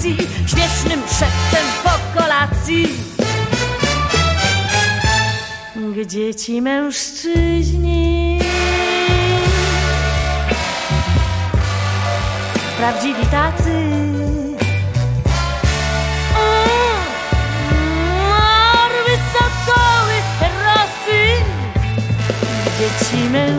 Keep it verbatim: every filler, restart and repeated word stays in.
stacji, śmiesznym szeptem po kolacji. Gdzie ci mężczyźni, prawdziwi tacy, orły, sokoły, rosy. Gdzie ci mężczyźni,